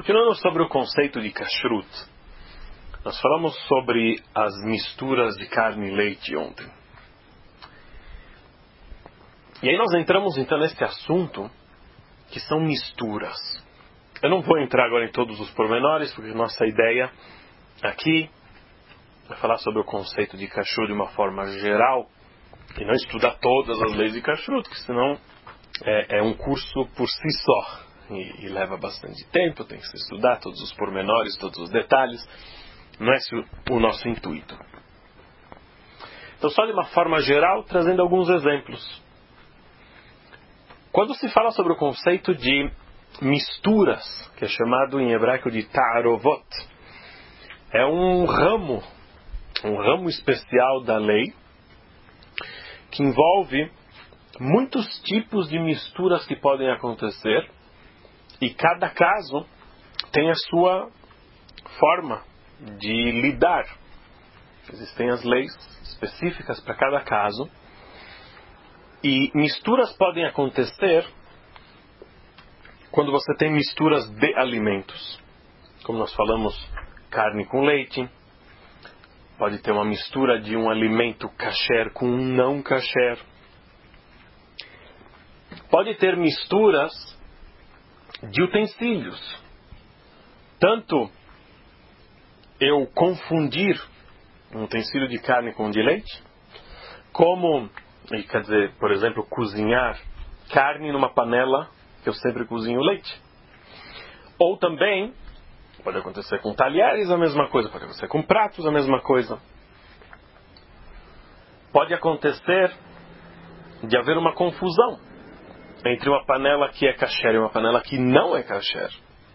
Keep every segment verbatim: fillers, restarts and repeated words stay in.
Continuando sobre o conceito de kashrut, nós falamos sobre as misturas de carne e leite ontem. E aí nós entramos então nesse assunto que são misturas. Eu não vou entrar agora em todos os pormenores, porque nossa ideia aqui é falar sobre o conceito de kashrut de uma forma geral e não estudar todas as leis de kashrut, que senão é, é um curso por si só. E, e leva bastante tempo, tem que se estudar todos os pormenores, todos os detalhes. Não é esse o, o nosso intuito. Então, só de uma forma geral, trazendo alguns exemplos. Quando se fala sobre o conceito de misturas, que é chamado em hebraico de ta'arovot, é um ramo, um ramo especial da lei, que envolve muitos tipos de misturas que podem acontecer. E cada caso tem a sua forma de lidar. Existem as leis específicas para cada caso. E misturas podem acontecer quando você tem misturas de alimentos. Como nós falamos, carne com leite. Pode ter uma mistura de um alimento kasher com um não kasher. Pode ter misturas de utensílios. Tanto eu confundir um utensílio de carne com um de leite, como, quer dizer, por exemplo, cozinhar carne numa panela que eu sempre cozinho leite. Ou também, pode acontecer com talheres a mesma coisa, pode acontecer com pratos a mesma coisa. Pode acontecer de haver uma confusão entre uma panela que é kasher e uma panela que não é kasher.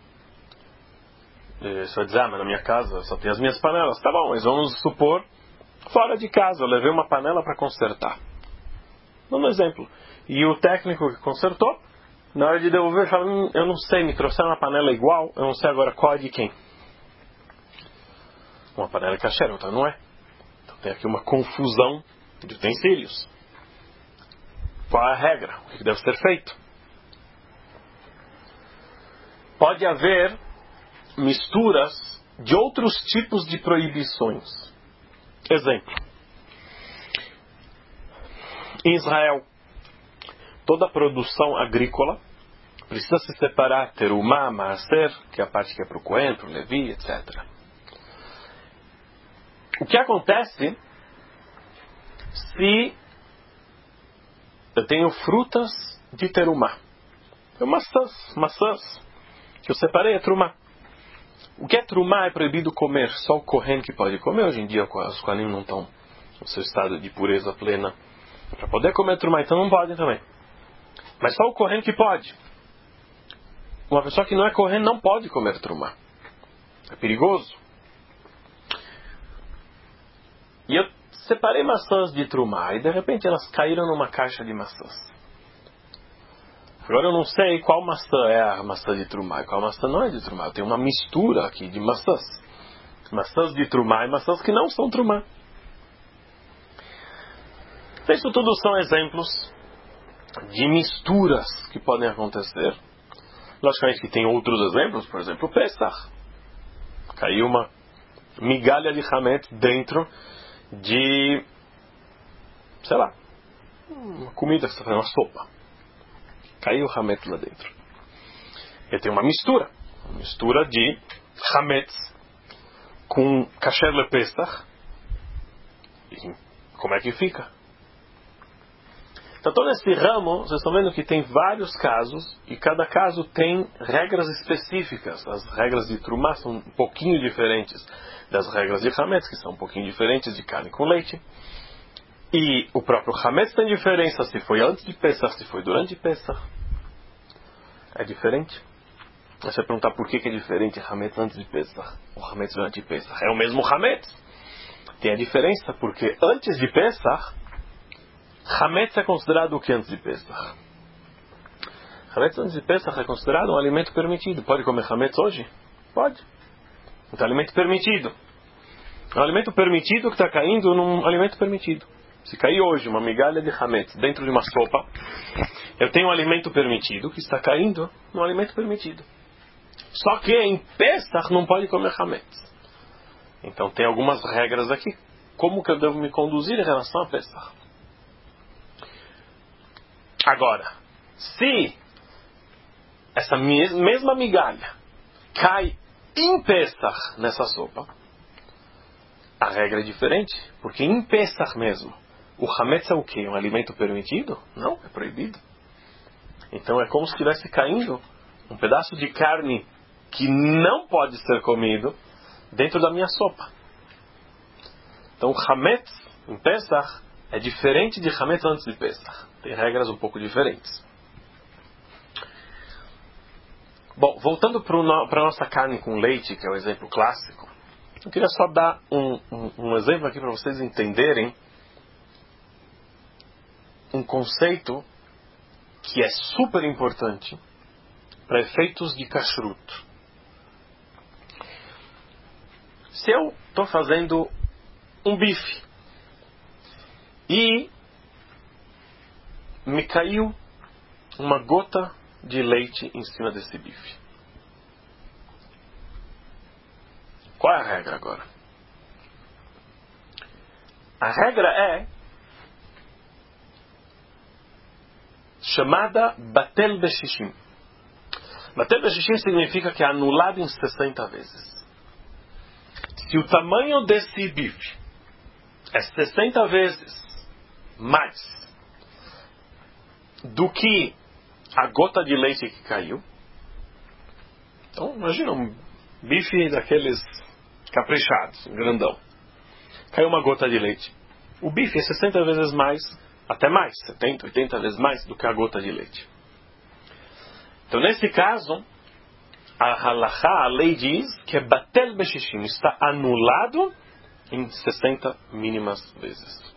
Você vai dizer, ah, mas na minha casa só tem as minhas panelas. Tá bom, mas vamos supor, fora de casa, eu levei uma panela para consertar. Dando um exemplo. E o técnico que consertou, na hora de devolver, fala, hum, eu não sei, me trouxeram uma panela igual, eu não sei agora qual é de quem. Uma panela é kasher, outra não é. Então tem aqui uma confusão de utensílios. Qual é a regra? O que deve ser feito? Pode haver misturas de outros tipos de proibições. Exemplo. Em Israel, toda a produção agrícola precisa se separar, terumá, maaser, que é a parte que é para o Cohen, para o Levi, etcétera. O que acontece se eu tenho frutas de terumá? Eu maçãs, maçãs, que eu separei é trumá. O que é trumá é proibido comer, só o Kohen que pode comer. Hoje em dia os Kohanim não estão no seu estado de pureza plena para poder comer trumá, então não podem também. Mas só o Kohen que pode. Uma pessoa que não é Kohen não pode comer trumá. É perigoso. E eu separei maçãs de trumá e de repente elas caíram numa caixa de maçãs. Agora eu não sei qual maçã é a maçã de trumá e qual maçã não é de trumá. Eu tenho uma mistura aqui de maçãs. Maçãs de trumá e maçãs que não são trumá. Isso tudo são exemplos de misturas que podem acontecer. Logicamente que tem outros exemplos, por exemplo, o Pesach. Caiu uma migalha de hametz dentro de, sei lá, uma comida que você está fazendo, uma sopa. Caiu o hametz lá dentro. E tem uma mistura. Uma mistura de hametz com kasher le Pesach. E como é que fica? Então, todo esse ramo, vocês estão vendo que tem vários casos, e cada caso tem regras específicas. As regras de trumá são um pouquinho diferentes das regras de hametz, que são um pouquinho diferentes de carne com leite. E o próprio hametz tem diferença se foi antes de Pesach, se foi durante Pesach. É diferente. Você vai perguntar por que é diferente hametz antes de Pesach ou hametz durante Pesach. É o mesmo hametz. Tem a diferença porque antes de Pesach, hametz é considerado o que antes de Pesach? Hametz antes de Pesach é considerado um alimento permitido. Pode comer hametz hoje? Pode. É um alimento permitido. É um alimento permitido que está caindo num alimento permitido. Se cair hoje uma migalha de hametz dentro de uma sopa, eu tenho um alimento permitido que está caindo num alimento permitido. Só que em Pesach não pode comer Hametz. Então tem algumas regras aqui. Como que eu devo me conduzir em relação a Pesach? Agora, se essa mesma migalha cai em Pesach nessa sopa, a regra é diferente. Porque em Pesach mesmo, o Hametz é o quê? Um alimento permitido? Não, é proibido. Então é como se estivesse caindo um pedaço de carne que não pode ser comido dentro da minha sopa. Então o Hametz em Pesach é diferente de Hametz antes de Pesach. Tem regras um pouco diferentes. Bom, voltando para a nossa carne com leite, que é o exemplo clássico, eu queria só dar um, um, um exemplo aqui para vocês entenderem um conceito que é super importante para efeitos de kashrut. Se eu estou fazendo um bife e me caiu uma gota de leite em cima desse bife, qual é a regra agora? A regra é chamada Batel Beshishim. Batel Beshishim significa que é anulado em sessenta vezes. Se o tamanho desse bife é sessenta vezes mais do que a gota de leite que caiu, então imagina um bife daqueles caprichados, grandão. Caiu uma gota de leite. O bife é sessenta vezes mais, até mais, setenta, oitenta vezes mais do que a gota de leite. Então nesse caso, a halachá, a lei diz que é batel beshishim, está anulado em sessenta mínimas vezes.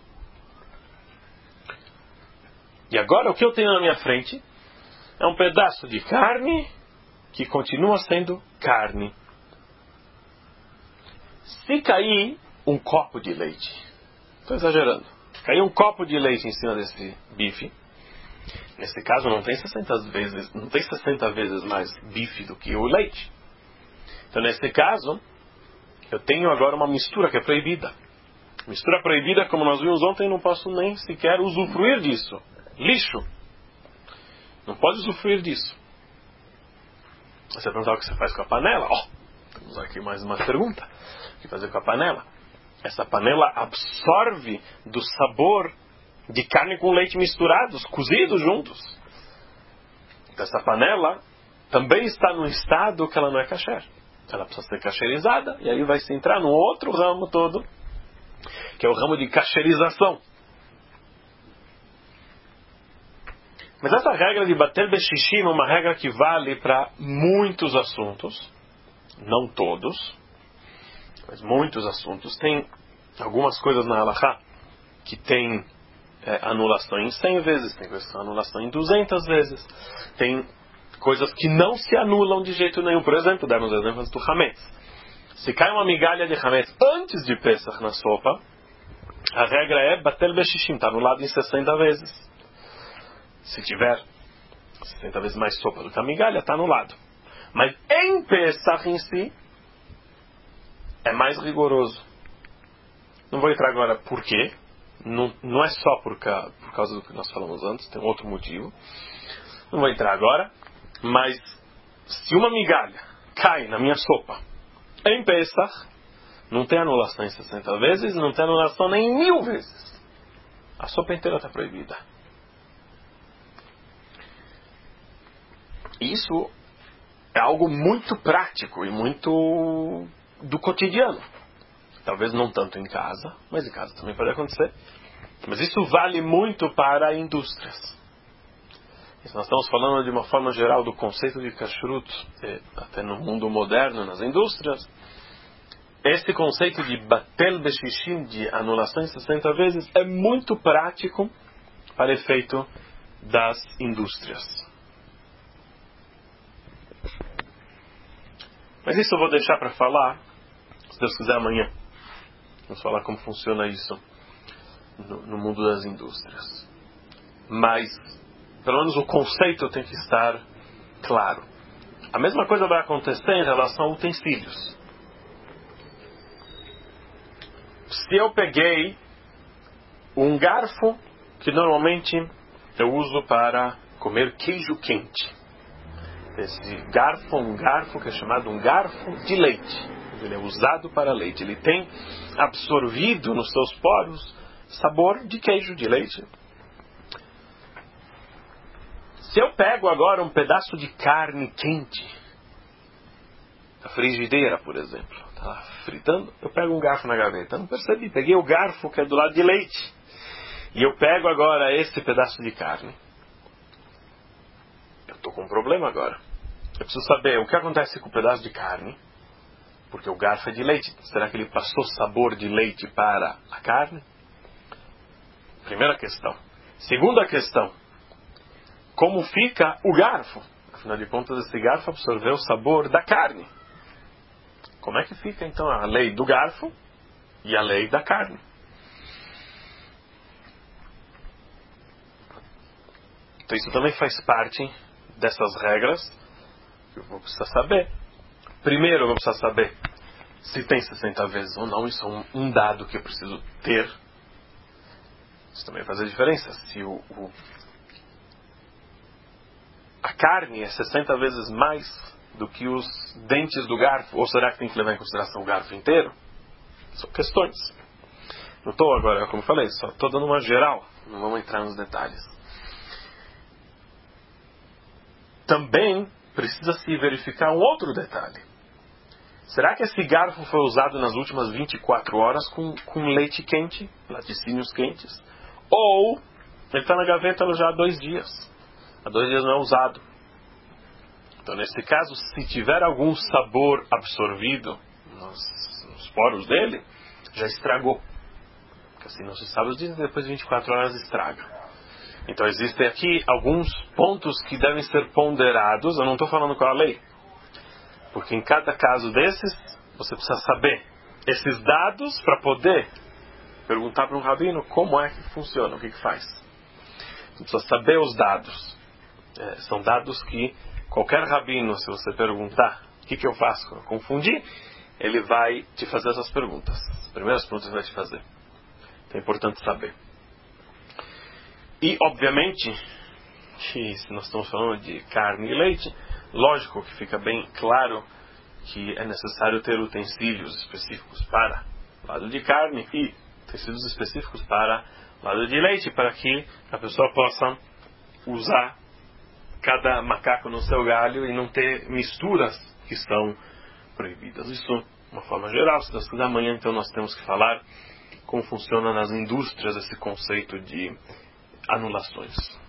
E agora o que eu tenho na minha frente é um pedaço de carne que continua sendo carne. Se cair um copo de leite, estou exagerando, cair um copo de leite em cima desse bife, nesse caso não tem sessenta vezes, não tem sessenta vezes mais bife do que o leite. Então nesse caso, eu tenho agora uma mistura que é proibida. Mistura proibida, como nós vimos ontem, não posso nem sequer usufruir disso. Lixo. Não pode usufruir disso. Você perguntar o que você faz com a panela? Ó, oh, temos aqui mais uma pergunta. O que fazer com a panela? Essa panela absorve do sabor de carne com leite misturados, cozidos juntos. Então, essa panela também está num estado que ela não é kasher. Ela precisa ser kasherizada, e aí vai se entrar num outro ramo todo, que é o ramo de kasherização. Mas essa regra de bater beshishim é uma regra que vale para muitos assuntos, não todos, mas muitos assuntos. Tem algumas coisas na halachá que tem é, anulação em cem vezes, tem coisas que são anulação em duzentas vezes, tem coisas que não se anulam de jeito nenhum. Por exemplo, demos exemplos do Hametz. Se cai uma migalha de Hametz antes de Pesach na sopa, a regra é bater beshishim, está anulado em sessenta vezes. Se tiver sessenta vezes mais sopa do que a migalha, está anulado. Mas em Pesach em si, é mais rigoroso. Não vou entrar agora por quê. Não, não é só por, ca, por causa do que nós falamos antes, tem outro motivo. Não vou entrar agora, mas se uma migalha cai na minha sopa em Pesach, não tem anulação em sessenta vezes, não tem anulação nem em mil vezes. A sopa inteira está proibida. Isso é algo muito prático e muito do cotidiano. Talvez não tanto em casa, mas em casa também pode acontecer. Mas isso vale muito para indústrias. E se nós estamos falando de uma forma geral do conceito de kashrut, até no mundo moderno, nas indústrias, esse conceito de batel beshishim, de anulação em sessenta vezes, é muito prático para efeito das indústrias. Mas isso eu vou deixar para falar, se Deus quiser, amanhã. Vamos falar como funciona isso no, no mundo das indústrias. Mas, pelo menos o conceito tem que estar claro. A mesma coisa vai acontecer em relação a utensílios. Se eu peguei um garfo que normalmente eu uso para comer queijo quente. Esse garfo é um garfo que é chamado um garfo de leite. Ele é usado para leite. Ele tem absorvido nos seus poros sabor de queijo de leite. Se eu pego agora um pedaço de carne quente, a frigideira, por exemplo, está lá fritando, eu pego um garfo na gaveta. Eu não percebi, peguei o garfo que é do lado de leite. E eu pego agora esse pedaço de carne. Eu estou com um problema agora. Eu preciso saber o que acontece com o pedaço de carne, porque o garfo é de leite. Será que ele passou sabor de leite para a carne? Primeira questão. Segunda questão. Como fica o garfo? Afinal de contas, esse garfo absorveu o sabor da carne. Como é que fica, então, a lei do garfo e a lei da carne? Então, isso também faz parte dessas regras que eu vou precisar saber. Primeiro, eu vou precisar saber se tem sessenta vezes ou não. Isso é um, um dado que eu preciso ter. Isso também faz a diferença. Se o, o, a carne é sessenta vezes mais do que os dentes do garfo, ou será que tem que levar em consideração o garfo inteiro? São questões. Não estou agora, como eu falei, só estou dando uma geral. Não vamos entrar nos detalhes. Também precisa se verificar um outro detalhe. Será que esse garfo foi usado nas últimas vinte e quatro horas com, com leite quente, laticínios quentes? Ou ele está na gaveta já há dois dias? Há dois dias não é usado. Então, nesse caso, se tiver algum sabor absorvido nos, nos poros dele, já estragou. Porque assim não se sabe os dias, depois de vinte e quatro horas estraga. Então, existem aqui alguns pontos que devem ser ponderados. Eu não estou falando qual a lei. Porque em cada caso desses, você precisa saber esses dados para poder perguntar para um rabino como é que funciona, o que, que faz. Você precisa saber os dados. É, são dados que qualquer rabino, se você perguntar o que, que eu faço quando eu confundir, ele vai te fazer essas perguntas. As primeiras perguntas ele vai te fazer. Então é importante saber. E, obviamente, que se nós estamos falando de carne e leite, lógico que fica bem claro que é necessário ter utensílios específicos para lado de carne e utensílios específicos para lado de leite, para que a pessoa possa usar cada macaco no seu galho e não ter misturas que são proibidas. Isso, de uma forma geral. Se Deus quiser, amanhã então nós temos que falar como funciona nas indústrias esse conceito de anulações.